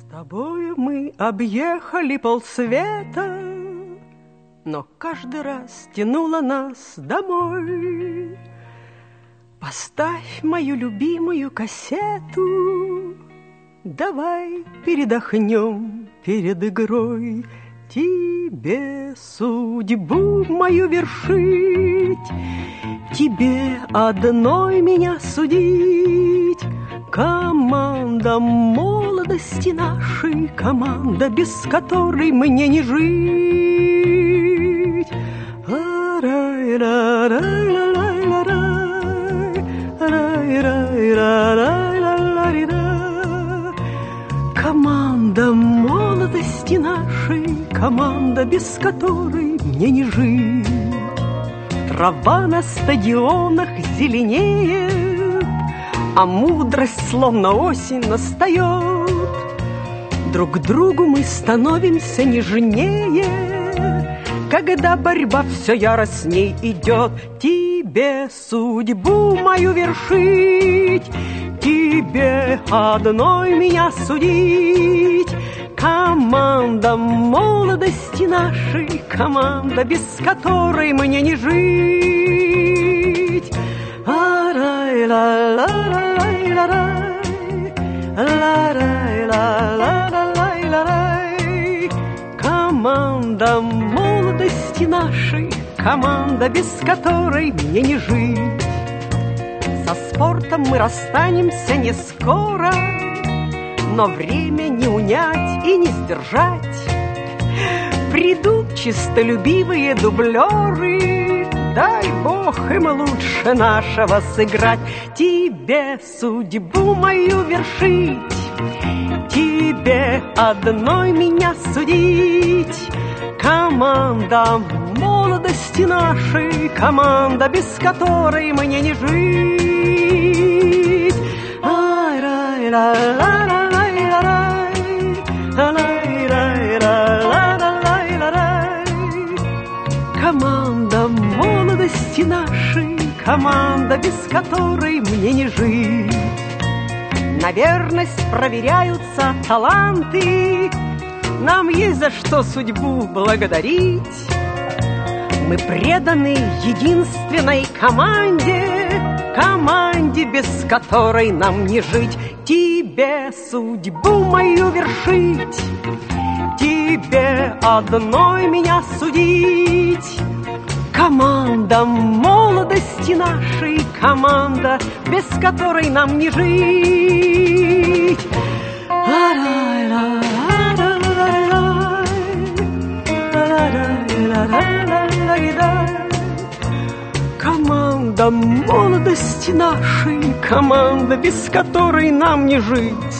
тобою мы объехали полсвета, но каждый раз тянуло нас домой. Поставь мою любимую кассету, давай передохнем перед игрой. Тебе судьбу мою вершить, тебе одной меня судить. Команда молодости нашей, команда, без которой мне не жить. Команда молодости нашей, команда, без которой мне не жить. Трава на стадионах зеленеет, а мудрость, словно осень, настает. Друг другу мы становимся нежнее, когда борьба все яростней идет. Тебе судьбу мою вершить, тебе одной меня судить. Команда молодости нашей, команда, без которой мне не жить. Команда молодости нашей, команда, без которой мне не жить. Со спортом мы расстанемся не скоро, но время не унять и не сдержать. Придут чистолюбивые дублеры, дай Бог им лучше нашего сыграть. Тебе судьбу мою вершить, тебе одной меня судить. Команда молодости нашей, команда, без которой мне не жить. Команда молодости нашей, команда, без которой мне не жить. На верность проверяются таланты, нам есть за что судьбу благодарить. Мы преданы единственной команде, команде, без которой нам не жить. Тебе судьбу мою вершить, тебе одной меня судить. Команда молодости нашей, команда, без которой нам не жить. Команда молодости нашей, команда, без которой нам не жить.